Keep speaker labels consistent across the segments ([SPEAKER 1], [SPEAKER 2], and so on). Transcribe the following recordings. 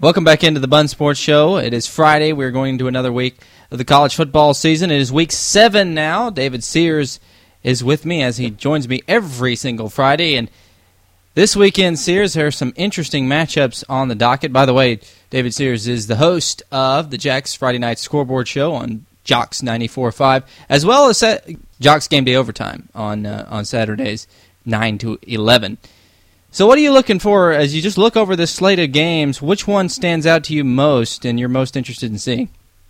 [SPEAKER 1] Welcome back into the Bun Sports Show. It is Friday. We're going into another week of the college football season. It is week 7 now. David Sears is with me as he joins me every single Friday. And this weekend, Sears, there are some interesting matchups on the docket. By the way, David Sears is the host of the Jacks Friday Night Scoreboard Show on Jocks 94.5, as well as Jocks Game Day Overtime on Saturdays, 9 to 11. So what are you looking for as you just look over this slate of games? Which one stands out to you most and you're most interested in seeing?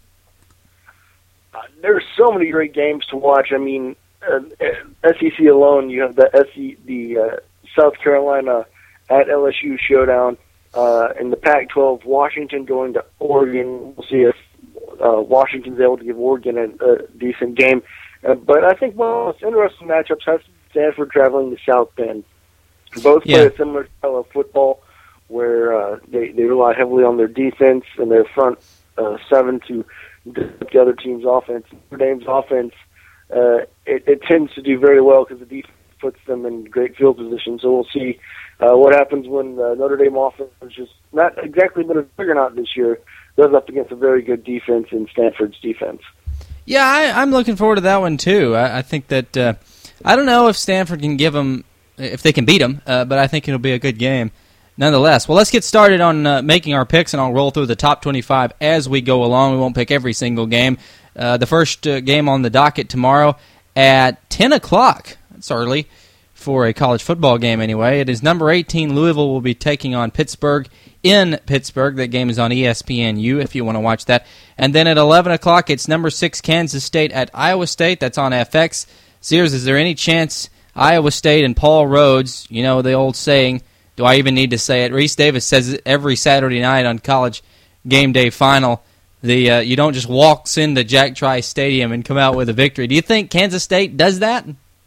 [SPEAKER 2] There's so many great games to watch. I mean, SEC alone, you have the South Carolina at LSU showdown. In the Pac-12, Washington going to Oregon. We'll see if Washington's able to give Oregon a decent game. But I think one of the most interesting matchups has Stanford traveling to South Bend. Both play a similar style of football where they rely heavily on their defense and their front seven to disrupt the other team's offense. Notre Dame's offense, it tends to do very well because the defense puts them in great field position. So we'll see what happens when Notre Dame offense is just not exactly been a juggernaut this year, goes up against a very good defense in Stanford's defense.
[SPEAKER 1] Yeah, I'm looking forward to that one too. I think that I don't know if Stanford can give them, if they can beat them, but I think it'll be a good game nonetheless. Well, let's get started on making our picks, and I'll roll through the top 25 as we go along. We won't pick every single game. The first game on the docket tomorrow at 10 o'clock. It's early for a college football game anyway. It is number 18 Louisville will be taking on Pittsburgh in Pittsburgh. That game is on ESPNU if you want to watch that. And then at 11 o'clock, it's number 6 Kansas State at Iowa State. That's on FX. Sears, is there any chance Iowa State and Paul Rhodes, you know the old saying, do I even need to say it? Reese Davis says it every Saturday night on College Game Day Final. You don't just walk into Jack Trice Stadium and come out with a victory. Do you think Kansas State does that?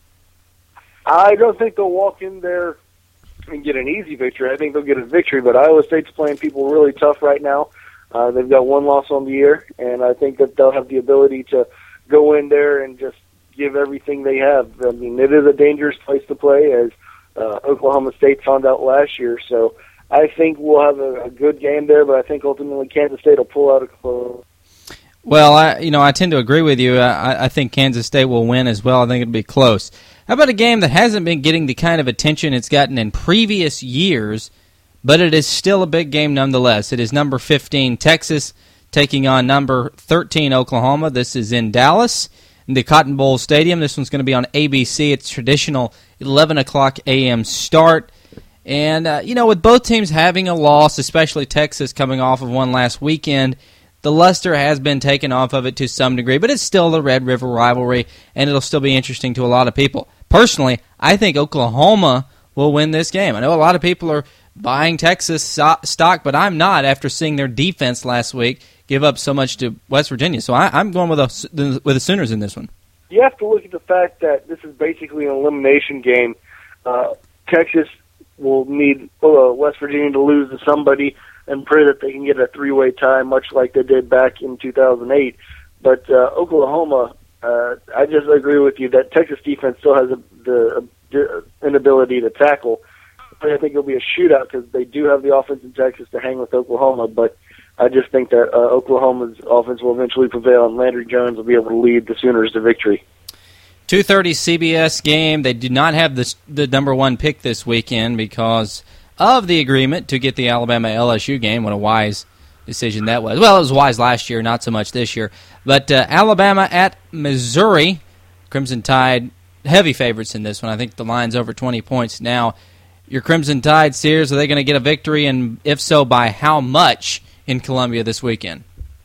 [SPEAKER 2] I don't think they'll walk in there and get an easy victory. I think they'll get a victory, but Iowa State's playing people really tough right now. They've got one loss on the year, and I think that they'll have the ability to go in there and just give everything they have. I mean, it is a dangerous place to play, as Oklahoma State found out last year. So I think we'll have a good game there, but I think ultimately Kansas State will pull out a close.
[SPEAKER 1] Well, I tend to agree with you. I think Kansas State will win as well. I think it'll be close. How about a game that hasn't been getting the kind of attention it's gotten in previous years, but it is still a big game nonetheless? It is number 15 Texas taking on number 13 Oklahoma. This is in Dallas, in the Cotton Bowl Stadium. This one's going to be on ABC. It's traditional 11 o'clock a.m. start. And, with both teams having a loss, especially Texas coming off of one last weekend, the luster has been taken off of it to some degree, but it's still the Red River rivalry, and it'll still be interesting to a lot of people. Personally, I think Oklahoma will win this game. I know a lot of people are buying Texas stock, but I'm not after seeing their defense last week give up so much to West Virginia. So I'm going with the Sooners in this one.
[SPEAKER 2] You have to look at the fact that this is basically an elimination game. Texas will need West Virginia to lose to somebody and pray that they can get a three-way tie, much like they did back in 2008. But Oklahoma, I just agree with you that Texas defense still has the inability to tackle. I think it'll be a shootout because they do have the offense in Texas to hang with Oklahoma, but I just think that Oklahoma's offense will eventually prevail, and Landry Jones will be able to lead the Sooners to victory.
[SPEAKER 1] 2:30 CBS game. They did not have the number 1 pick this weekend because of the agreement to get the Alabama-LSU game. What a wise decision that was. Well, it was wise last year, not so much this year. But Alabama at Missouri. Crimson Tide, heavy favorites in this one. I think the line's over 20 points now. Your Crimson Tide, Sears, are they going to get a victory? And if so, by how much in Columbia this weekend?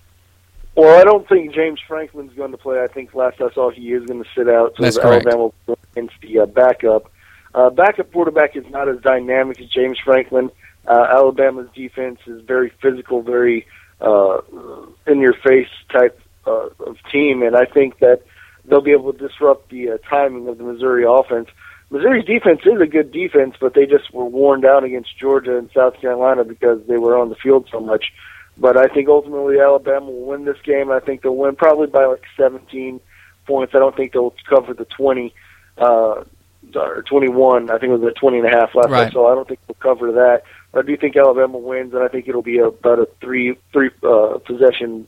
[SPEAKER 2] Well, I don't think James Franklin's going to play. I think last I saw he is going to sit out. So
[SPEAKER 1] That's correct.
[SPEAKER 2] Alabama will go against the backup. Backup quarterback is not as dynamic as James Franklin. Alabama's defense is very physical, very in-your-face type of team, and I think that they'll be able to disrupt the timing of the Missouri offense. Missouri's defense is a good defense, but they just were worn down against Georgia and South Carolina because they were on the field so much. But I think ultimately Alabama will win this game. I think they'll win probably by like 17 points. I don't think they'll cover the 20 or 21. I think it was at 20.5 last
[SPEAKER 1] right.
[SPEAKER 2] night, so I don't think they'll cover that. I do think Alabama wins, and I think it'll be about a three possession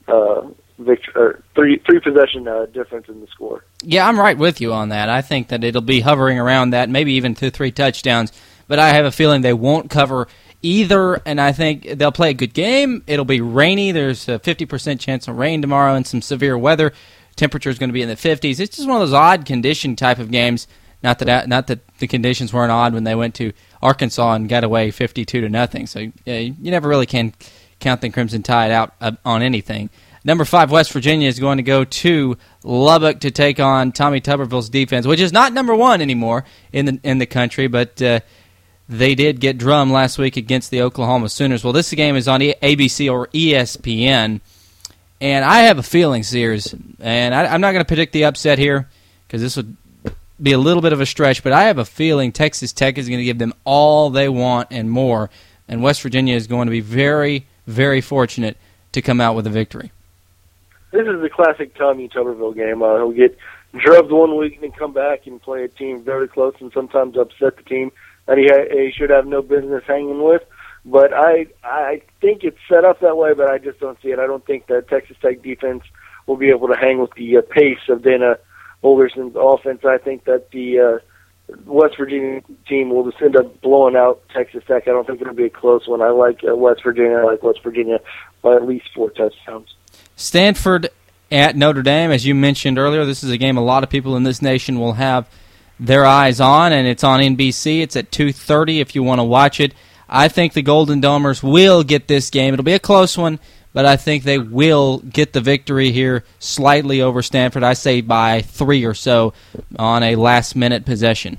[SPEAKER 2] three possession difference in the score.
[SPEAKER 1] Yeah, I'm right with you on that. I think that it'll be hovering around that, maybe even 2-3 touchdowns. But I have a feeling they won't cover either, and I think they'll play a good game. It'll be rainy. There's a 50% chance of rain tomorrow and some severe weather. Temperature is going to be in the 50s. It's just one of those odd condition type of games. Not that the conditions weren't odd when they went to Arkansas and got away 52-0. So you never really can count the Crimson Tide out on anything. Number 5, West Virginia is going to go to Lubbock to take on Tommy Tuberville's defense, which is not number 1 anymore in the country, but they did get drummed last week against the Oklahoma Sooners. Well, this game is on ABC or ESPN, and I have a feeling, Sears, and I'm not going to predict the upset here because this would be a little bit of a stretch, but I have a feeling Texas Tech is going to give them all they want and more, and West Virginia is going to be very, very fortunate to come out with a victory.
[SPEAKER 2] This is the classic Tommy Tuberville game. He'll get drubbed one week and then come back and play a team very close and sometimes upset the team that he should have no business hanging with. But I think it's set up that way, but I just don't see it. I don't think that Texas Tech defense will be able to hang with the pace of Dana Holgerson's offense. I think that the West Virginia team will just end up blowing out Texas Tech. I don't think it'll be a close one. I like West Virginia. I like West Virginia by at least 4 touchdowns.
[SPEAKER 1] Stanford at Notre Dame, as you mentioned earlier, this is a game a lot of people in this nation will have their eyes on, and it's on NBC. It's at 2:30 if you want to watch it. I think the Golden Domers will get this game. It'll be a close one, but I think they will get the victory here slightly over Stanford. I say by 3 or so on a last-minute possession.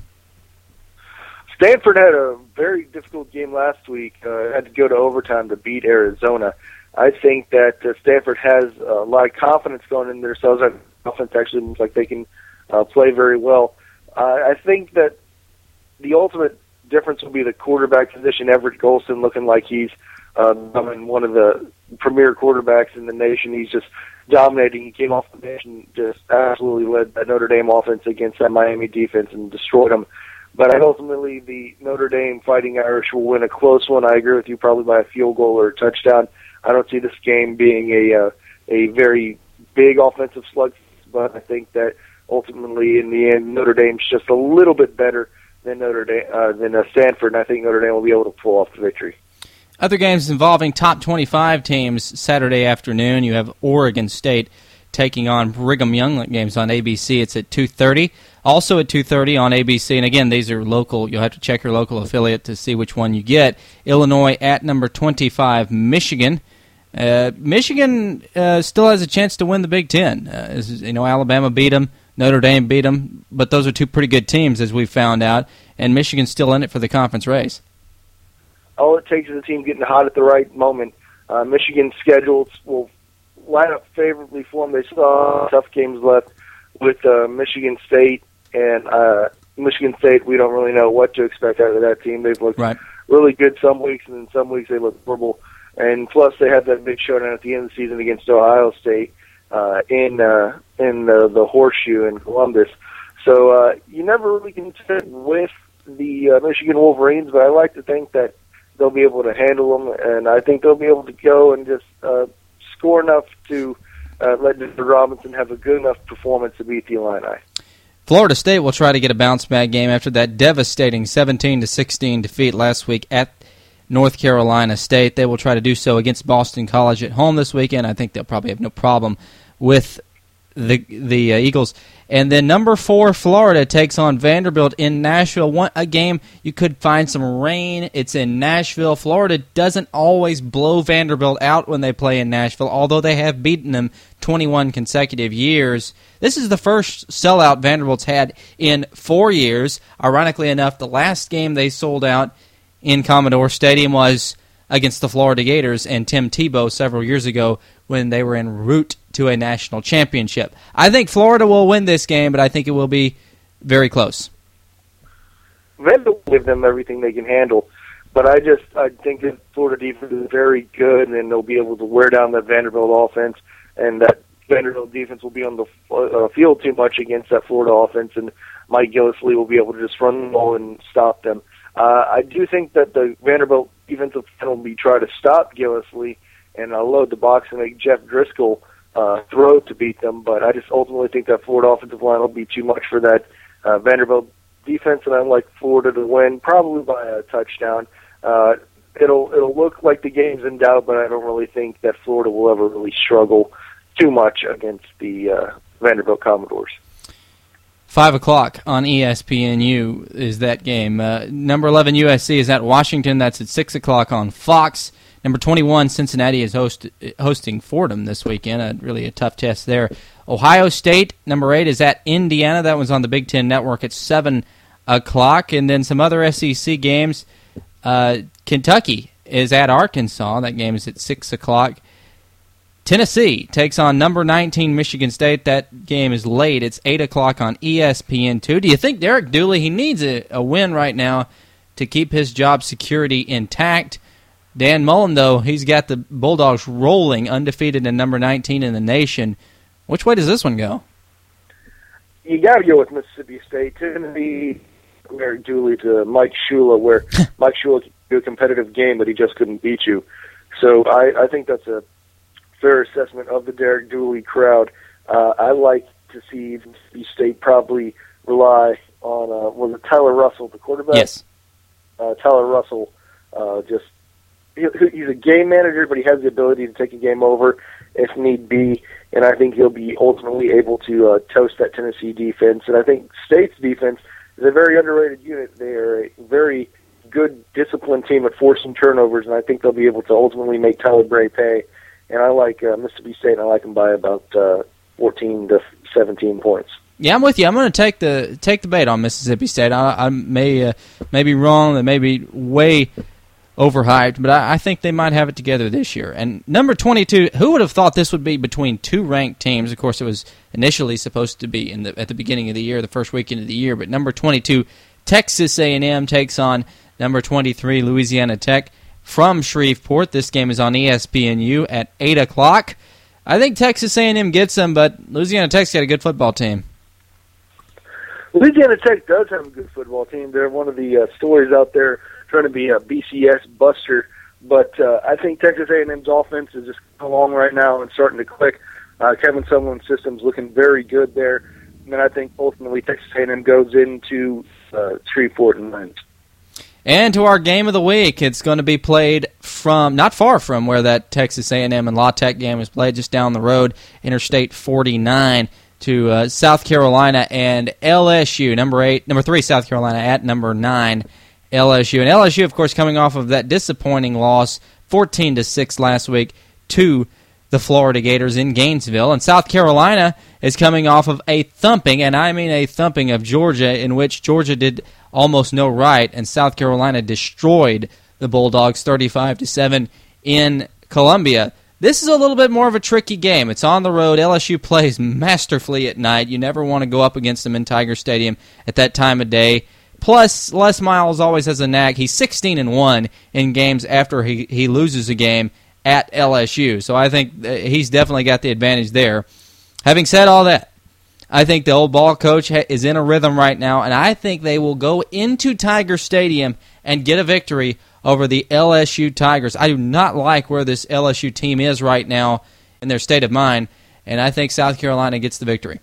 [SPEAKER 2] Stanford had a very difficult game last week. Had to go to overtime to beat Arizona. I think that Stanford has a lot of confidence going in themselves. Their offense actually looks like they can play very well. I think that the ultimate difference will be the quarterback position. Everett Golson looking like he's becoming one of the premier quarterbacks in the nation. He's just dominating. He came off the bench and just absolutely led that Notre Dame offense against that Miami defense and destroyed them. But I ultimately, the Notre Dame Fighting Irish will win a close one. I agree with you, probably by a field goal or a touchdown. I don't see this game being a very big offensive slugfest, but I think that ultimately, in the end, Notre Dame's just a little bit better than Stanford, and I think Notre Dame will be able to pull off the victory.
[SPEAKER 1] Other games involving top 25 teams Saturday afternoon. You have Oregon State taking on Brigham Young games on ABC. It's at 2:30. Also at 2:30 on ABC, and again, these are local. You'll have to check your local affiliate to see which one you get. Illinois at number 25, Michigan. Michigan still has a chance to win the Big Ten. Alabama beat them, Notre Dame beat them, but those are two pretty good teams, as we found out, and Michigan's still in it for the conference race.
[SPEAKER 2] All it takes is a team getting hot at the right moment. Michigan's schedules will line up favorably for them. They still have tough games left with Michigan State, and Michigan State, we don't really know what to expect out of that team. They've looked really good some weeks, and then some weeks they look horrible. And plus, they had that big showdown at the end of the season against Ohio State in the Horseshoe in Columbus. So you never really can sit with the Michigan Wolverines, but I like to think that they'll be able to handle them, and I think they'll be able to go and just score enough to let Denver Robinson have a good enough performance to beat the Illini.
[SPEAKER 1] Florida State will try to get a bounce-back game after that devastating 17-16 defeat last week at North Carolina State. They will try to do so against Boston College at home this weekend. I think they'll probably have no problem with the Eagles. And then number 4, Florida takes on Vanderbilt in Nashville. A game you could find some rain. It's in Nashville. Florida doesn't always blow Vanderbilt out when they play in Nashville, although they have beaten them 21 consecutive years. This is the first sellout Vanderbilt's had in 4 years. Ironically enough, the last game they sold out in Commodore Stadium was against the Florida Gators and Tim Tebow several years ago when they were en route to a national championship. I think Florida will win this game, but I think it will be very close.
[SPEAKER 2] Vanderbilt will give them everything they can handle, but I think that Florida defense is very good, and they'll be able to wear down that Vanderbilt offense, and that Vanderbilt defense will be on the field too much against that Florida offense, and Mike Gillislee will be able to just run the ball and stop them. I do think that the Vanderbilt defensive line will be try to stop Gillislee and load the box and make Jeff Driscoll throw to beat them. But I just ultimately think that Florida offensive line will be too much for that Vanderbilt defense, and I'd like Florida to win, probably by a touchdown. It'll look like the game's in doubt, but I don't really think that Florida will ever really struggle too much against the Vanderbilt Commodores.
[SPEAKER 1] 5 o'clock on ESPNU is that game. Number 11 USC is at Washington. That's at 6 o'clock on Fox. Number 21 Cincinnati is hosting Fordham this weekend. Really a tough test there. Ohio State, number 8, is at Indiana. That one's on the Big Ten Network at 7 o'clock. And then some other SEC games. Kentucky is at Arkansas. That game is at 6 o'clock. Tennessee takes on number 19 Michigan State. That game is late. It's 8 o'clock on ESPN2. Do you think Derek Dooley, he needs a win right now to keep his job security intact? Dan Mullen, though, he's got the Bulldogs rolling, undefeated and number 19 in the nation. Which way does this one go?
[SPEAKER 2] You got to go with Mississippi State. Tennessee, Derek Dooley to Mike Shula, where Mike Shula could do a competitive game, but he just couldn't beat you. So I think that's a fair assessment of the Derek Dooley crowd. I like to see Mississippi State probably rely on was it Tyler Russell, the quarterback?
[SPEAKER 1] Yes.
[SPEAKER 2] Tyler Russell, he's a game manager, but he has the ability to take a game over if need be, and I think he'll be ultimately able to toast that Tennessee defense. And I think State's defense is a very underrated unit. They are a very good, disciplined team at forcing turnovers, and I think they'll be able to ultimately make Tyler Bray pay. And I like Mississippi State, and I like them by about 14 to 17 points.
[SPEAKER 1] Yeah, I'm with you. I'm going to take the bait on Mississippi State. I may be wrong. They may be way overhyped, but I think they might have it together this year. And number 22, who would have thought this would be between two ranked teams? Of course, it was initially supposed to be at the beginning of the year, the first weekend of the year. But number 22, Texas A&M takes on number 23, Louisiana Tech from Shreveport. This game is on ESPNU at 8 o'clock. I think Texas A&M gets them, but Louisiana Tech's got a good football team.
[SPEAKER 2] Louisiana Tech does have a good football team. They're one of the stories out there trying to be a BCS buster, but I think Texas A&M's offense is just along right now and starting to click. Kevin Sumlin's system's looking very good there, and then I think ultimately Texas A&M goes into Shreveport and wins.
[SPEAKER 1] And to our game of the week, it's going to be played from not far from where that Texas A&M and La Tech game was played, just down the road, Interstate 49 to South Carolina and LSU. Number 3 South Carolina at number 9 LSU. And LSU, of course, coming off of that disappointing loss 14-6 last week to the Florida Gators in Gainesville. And South Carolina is coming off of a thumping, and I mean a thumping of Georgia, in which Georgia did almost no right, and South Carolina destroyed the Bulldogs 35-7 in Columbia. This is a little bit more of a tricky game. It's on the road. LSU plays masterfully at night. You never want to go up against them in Tiger Stadium at that time of day. Plus, Les Miles always has a knack. He's 16-1 in games after he loses a game at LSU. So I think he's definitely got the advantage there. Having said all that, I think the old ball coach is in a rhythm right now, and I think they will go into Tiger Stadium and get a victory over the LSU Tigers. I do not like where this LSU team is right now in their state of mind, and I think South Carolina gets the victory.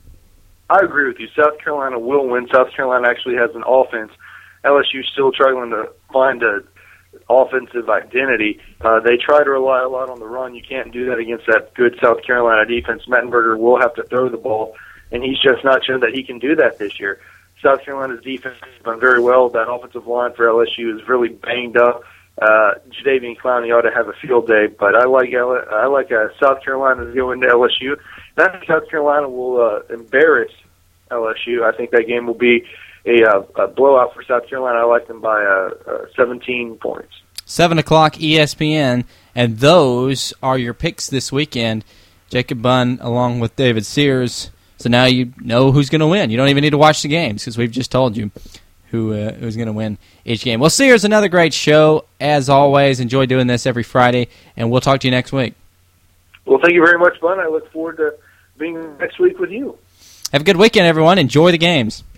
[SPEAKER 2] I agree with you. South Carolina will win. South Carolina actually has an offense. LSU's still struggling to find an offensive identity. They try to rely a lot on the run. You can't do that against that good South Carolina defense. Mettenberger will have to throw the ball, and he's just not shown that he can do that this year. South Carolina's defense has done very well. That offensive line for LSU is really banged up. Jadeveon Clowney ought to have a field day, but I like South Carolina to go into LSU. And I think South Carolina will embarrass LSU. I think that game will be a blowout for South Carolina. I like them by 17 points.
[SPEAKER 1] 7 o'clock ESPN, and those are your picks this weekend. Jacob Bunn along with David Sears. So now you know who's going to win. You don't even need to watch the games because we've just told you who's going to win each game. Well, Sears, another great show. As always, enjoy doing this every Friday, and we'll talk to you next week.
[SPEAKER 2] Well, thank you very much, Bun. I look forward to being next week with you.
[SPEAKER 1] Have a good weekend, everyone. Enjoy the games.